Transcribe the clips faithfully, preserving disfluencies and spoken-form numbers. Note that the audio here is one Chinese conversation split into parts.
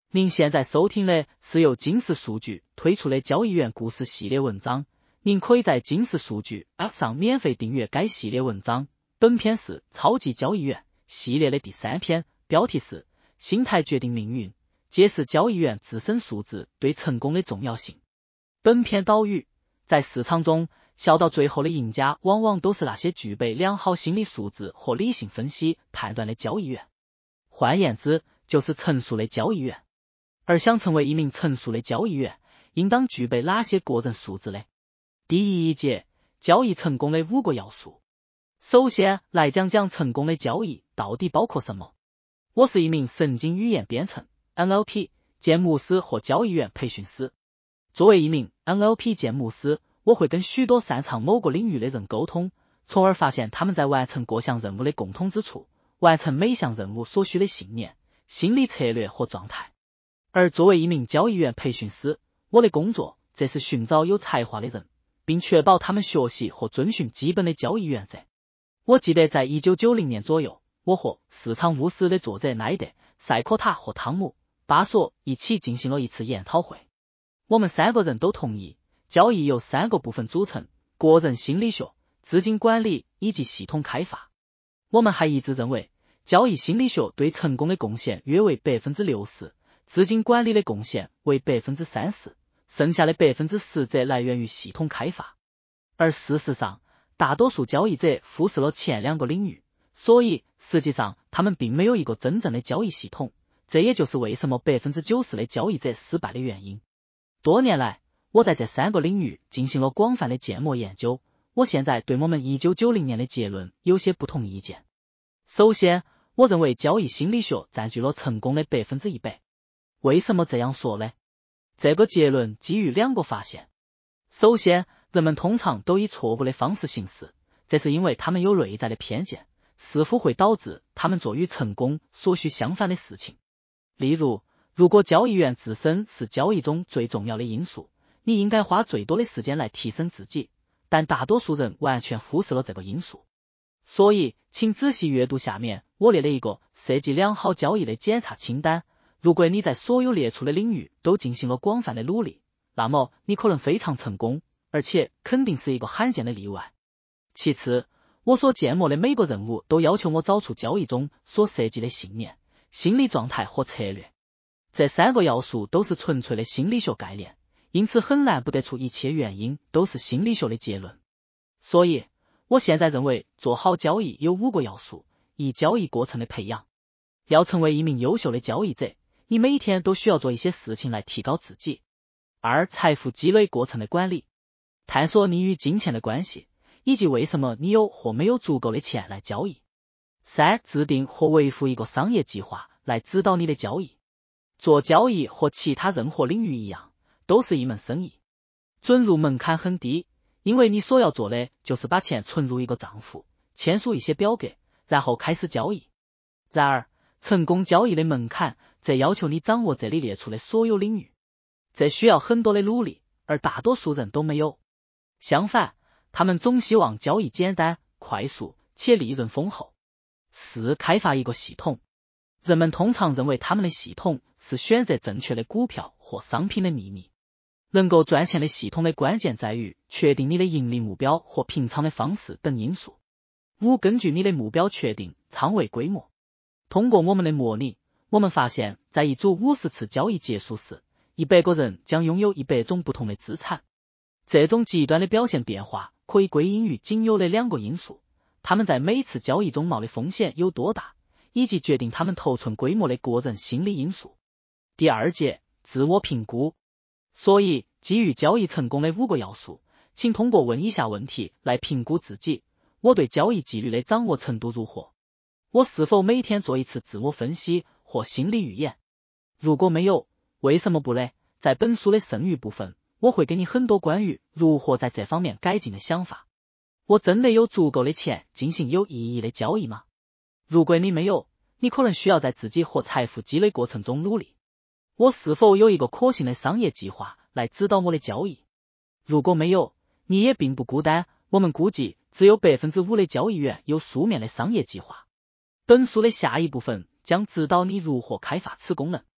您现在收听的是由金石数据推出的交易员故事系列文章，您可以在金石数据 App 上免费订阅该系列文章。本篇是超级交易员系列的第三篇，标题是心态决定命运，揭示交易员自身素质对成功的重要性。本篇导语：在市场中，笑到最后的赢家往往都是那些具备良好心理素质和理性分析判断的交易员，换言之，就是成熟的交易员。而想成为一名成熟的交易员，应当具备哪些个人素质呢？第一节，交易成功的五个要素。首先来讲讲成功的交易到底包括什么。我是一名神经语言编程 N L P 建模师和交易员培训师。作为一名 N L P 建模师，我会跟许多擅长某个领域的人沟通，从而发现他们在完成各项任务的共通之处，完成每项任务所需的信念、心理策略和状态。而作为一名交易员培训师，我的工作则是寻找有才华的人，并确保他们学习和遵循基本的交易原则。我记得在一九九零年左右，我和市场巫师的作者奈德、塞科塔和汤姆、巴索一起进行了一次研讨会。我们三个人都同意，交易由三个部分组成：个人心理学、资金管理以及系统开发。我们还一致认为，交易心理学对成功的贡献约为 百分之六十，资金管理的贡献为 百分之三十， 剩下的 百分之十 则来源于系统开发。而事实上，大多数交易者忽视了前两个领域，所以实际上他们并没有一个真正的交易系统，这也就是为什么 百分之九十 的交易者失败的原因。多年来，我在这三个领域进行了广泛的建模研究，我现在对我们一九九零年的结论有些不同意见。首先，我认为交易心理学占据了成功的 百分之百。为什么这样说呢？这个结论基于两个发现。首先，人们通常都以错误的方式行事，这是因为他们有内在的偏见，似乎会导致他们做与成功所需相反的事情。例如，如果交易员自身是交易中最重要的因素，你应该花最多的时间来提升自己，但大多数人完全忽视了这个因素。所以，请仔细阅读下面我列了一个设计良好交易的检查清单。如果你在所有列出的领域都进行了广泛的努力，那么你可能非常成功，而且肯定是一个罕见的例外。其次，我所建模的每个任务都要求我找出交易中所设计的信念、心理状态和策略。这三个要素都是纯粹的心理学概念，因此很难不得出一切原因都是心理学的结论。所以，我现在认为做好交易有五个要素：一、交易过程的培养。要成为一名优秀的交易者，你每天都需要做一些事情来提高自己。二、财富积累过程的管理，探索你与金钱的关系，以及为什么你有或没有足够的钱来交易。三、制定和维护一个商业计划来指导你的交易。做交易和其他任何领域一样，都是一门生意。准入门槛很低，因为你所要做的就是把钱存入一个账户，签署一些表格，然后开始交易。然而，成功交易的门槛则要求你掌握这里列出的所有领域，这需要很多的努力，而大多数人都没有。相反，他们总希望交易简单、快速且利润丰厚。四、开发一个系统。人们通常认为他们的系统是选择正确的股票或商品的秘密。能够赚钱的系统的关键在于确定你的盈利目标和平仓的方式等因素。五、根据你的目标确定仓位规模。通过我们的模拟，我们发现在一组五十次交易结束时，一百个人将拥有一百种不同的资产。这种极端的表现变化可以归因于仅有的两个因素：他们在每次交易中冒的风险有多大，以及决定他们头寸规模的个人心理因素。第二节，自我评估。所以，基于交易成功的五个要素，请通过问以下问题来评估自己：我对交易纪律的掌握程度如何？我是否每天做一次自我分析或心理预演？如果没有，为什么不呢？在本书的剩余部分，我会给你很多关于如何在这方面改进的想法。我真的有足够的钱进行有意义的交易吗？如果你没有，你可能需要在自己和财富积累过程中努力。我是否有一个可行的商业计划来指导我的交易？如果没有，你也并不孤单，我们估计只有 百分之五 的交易员有书面的商业计划。本书的下一部分将指导你如何开发此功能。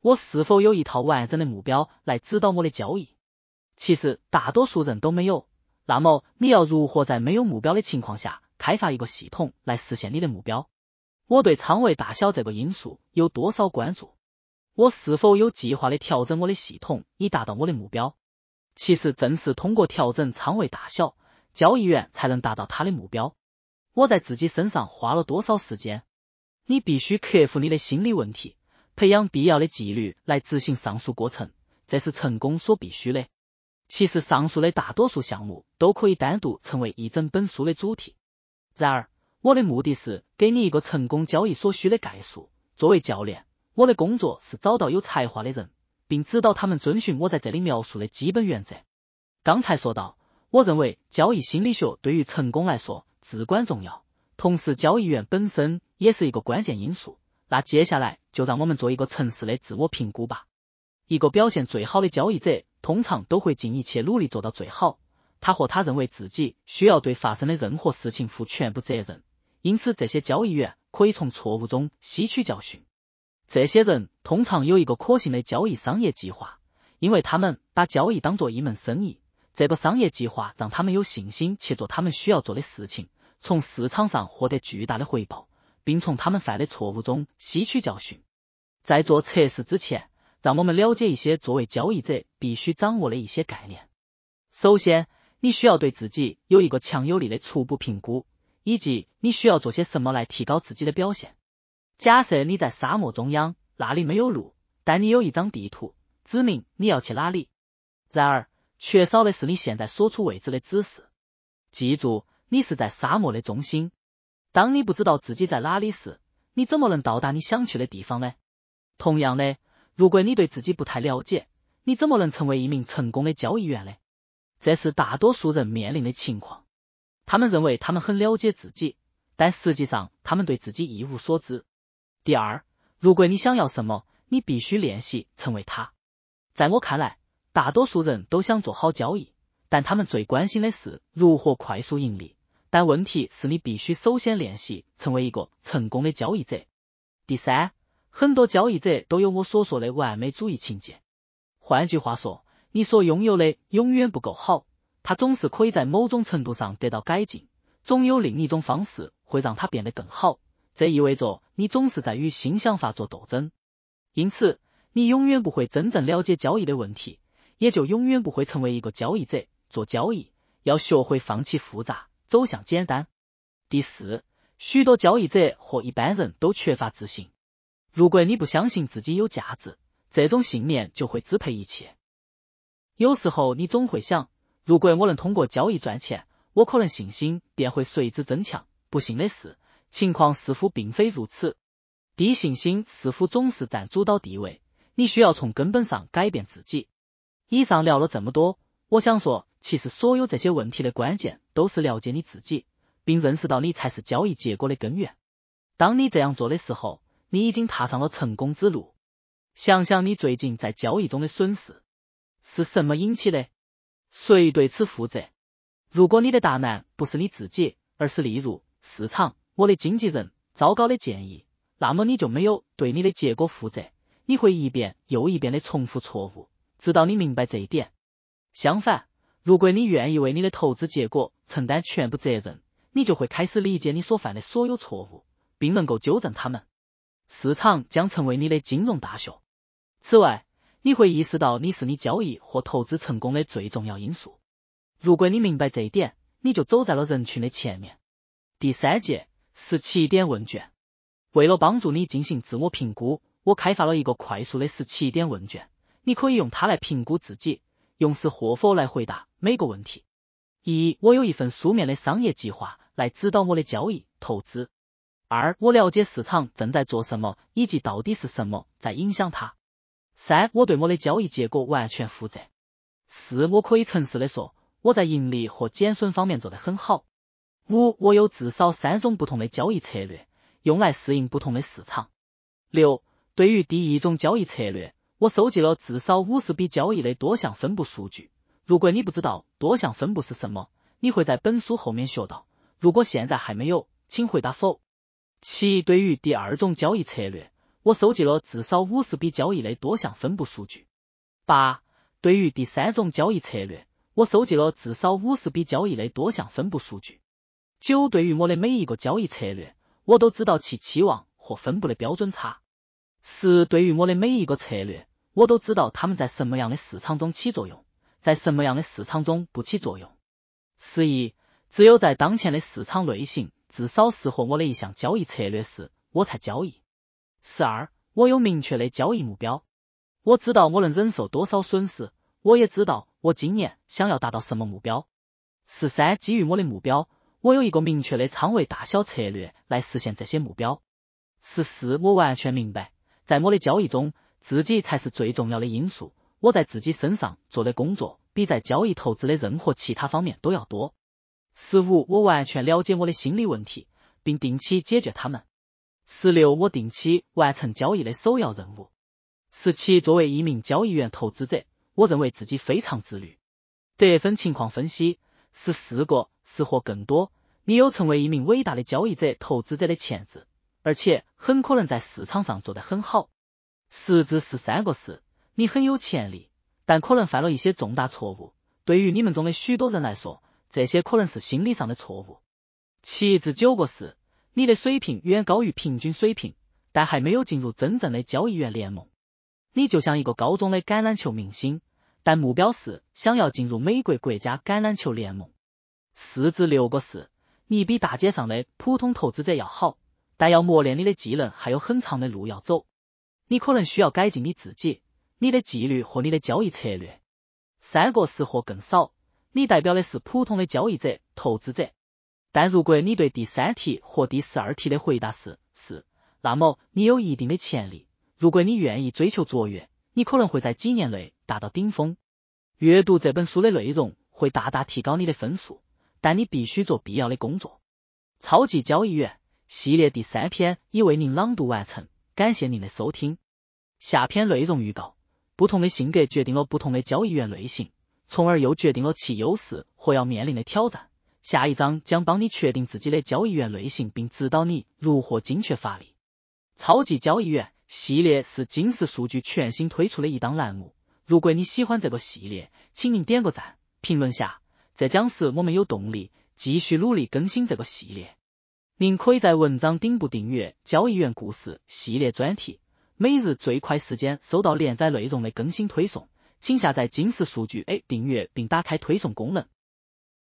我是否有一套完整的目标来指导我的交易？其实大多数人都没有。那么你要如何在没有目标的情况下开发一个系统来实现你的目标？我对仓位大小这个因素有多少关注？我是否有计划的调整我的系统以达到我的目标？其实正是通过调整仓位大小，交易员才能达到他的目标。我在自己身上花了多少时间？你必须克服你的心理问题，培养必要的纪律来执行上述过程，这是成功所必须的。其实上述的大多数项目都可以单独成为一整本书的主题。然而，我的目的是给你一个成功交易所需的概述。作为教练，我的工作是找到有才华的人，并指导他们遵循我在这里描述的基本原则。刚才说到，我认为交易心理学对于成功来说至关重要，同时交易员本身也是一个关键因素。那接下来就让我们做一个诚实的自我评估吧。一个表现最好的交易者通常都会尽一切努力做到最好，他或他认为自己需要对发生的任何事情负全部责任，因此这些交易员可以从错误中吸取教训。这些人通常有一个可信的交易商业计划，因为他们把交易当作一门生意，这个商业计划让他们有信心去做他们需要做的事情，从市场上获得巨大的回报，并从他们犯的错误中吸取教训。在做测试之前，让我们了解一些作为交易者必须掌握的一些概念。首先，你需要对自己有一个强有力的初步评估，以及你需要做些什么来提高自己的表现。假设你在沙漠中央，那里没有路，但你有一张地图，指明你要去哪里。然而，缺少的是你现在所处位置的指示。记住，你是在沙漠的中心。当你不知道自己在哪里时，你怎么能到达你想去的地方呢？同样的，如果你对自己不太了解，你怎么能成为一名成功的交易员呢？这是大多数人面临的情况。他们认为他们很了解自己，但实际上他们对自己一无所知。第二，如果你想要什么，你必须练习成为它。在我看来，大多数人都想做好交易，但他们最关心的是如何快速盈利。但问题是你必须首先练习成为一个成功的交易者。第三，很多交易者都有我所说的完美主义情节。换句话说，你所拥有的永远不够好，它总是可以在某种程度上得到改进，总有另一种方式会让它变得更好。这意味着你总是在与新想法做斗争，因此你永远不会真正了解交易的问题，也就永远不会成为一个交易者。做交易要学会放弃复杂，走向简单。第四，许多交易者和一般人都缺乏自信。如果你不相信自己有价值，这种信念就会支配一切。有时候你总会想，如果我能通过交易赚钱，我可能信心便会随之增强。不幸的是，情况似乎并非如此。低信心似乎总是占主导地位，你需要从根本上改变自己。以上聊了这么多，我想说，其实所有这些问题的关键都是了解你自己，并认识到你才是交易结果的根源。当你这样做的时候，你已经踏上了成功之路。想想你最近在交易中的损失是什么引起的？谁对此负责？如果你的答案不是你自己，而是例如市场、我的经纪人、糟糕的建议，那么你就没有对你的结果负责，你会一遍又一遍的重复错误，直到你明白这一点。相反，如果你愿意为你的投资结果承担全部责任，你就会开始理解你所犯的所有错误，并能够纠正它们。市场将成为你的金融大学。此外，你会意识到你是你交易或投资成功的最重要因素。如果你明白这一点，你就走在了人群的前面。第三节，十七点问卷。为了帮助你进行自我评估，我开发了一个快速的十七点问卷，你可以用它来评估自己，用是或否来回答每个问题。一，我有一份书面的商业计划来指导我的交易、投资。二，我了解市场正在做什么，以及到底是什么在影响它。三，我对我的交易结果完全负责。四，我可以诚实地说，我在盈利和减损方面做得很好。五，我有至少三种不同的交易策略，用来适应不同的市场。六，对于第一种交易策略，我收集了至少五十笔交易的多项分布数据。如果你不知道多项分布是什么，你会在本书后面学到。如果现在还没有，请回答否。七，对于第二种交易策略， 我收集了至少五十笔交易类多项分布数据。八、对于第三种交易策略，我收集了至少五十笔交易类多项分布数据。九、对于我的每一个交易策略，我都知道其期望或分布的标准差。十、对于我的每一个策略，我都知道它们在什么样的市场中起作用，在什么样的市场中不起作用。十一、只有在当前的市场类型至少适合我的一项交易策略时，我才交易。十二、我有明确的交易目标，我知道我能忍受多少损失，我也知道我今年想要达到什么目标。十三、基于我的目标，我有一个明确的仓位大小策略来实现这些目标。十四、我完全明白，在我的交易中，自己才是最重要的因素，我在自己身上做的工作比在交易投资的任何其他方面都要多。十五、我完全了解我的心理问题，并定期解决它们。十六、我定期完成交易的首要任务。十七、作为一名交易员投资者，我认为自己非常自律。得分情况分析：十四个是或更多，你有成为一名伟大的交易者、投资者的潜质，而且很可能在市场上做得很好。十至十三个是，你很有潜力，但可能犯了一些重大错误。对于你们中的许多人来说，这些可能是心理上的错误。七至九个是，你的水平远高于平均水平，但还没有进入真正的交易员联盟。你就像一个高中的橄榄球明星，但目标是想要进入美国国家橄榄球联盟。四至六个是，你比大街上的普通投资者要好，但要磨练你的技能还有很长的路要走。你可能需要改进你自己、你的纪律和你的交易策略。三个是或更少，你代表的是普通的交易者、投资者。但如果你对第三题或第十二题的回答是是，那么你有一定的潜力。如果你愿意追求卓越，你可能会在几年内达到顶峰。阅读这本书的内容会大大提高你的分数，但你必须做必要的工作。超级交易员系列第三篇已为您朗读完成，感谢您的收听。下篇内容预告：不同的性格决定了不同的交易员类型，从而又决定了其优势或要面临的挑战。下一章将帮你确定自己的交易员类型，并指导你如何精确发力。超级交易员系列是金石数据全新推出的一档栏目，如果你喜欢这个系列，请您点个赞，评论下，这将使我们有动力继续努力更新这个系列。您可以在文章顶部订阅交易员故事系列专题，每日最快时间收到连载内容的更新推送，请下载金石数据 A 订阅并打开推送功能。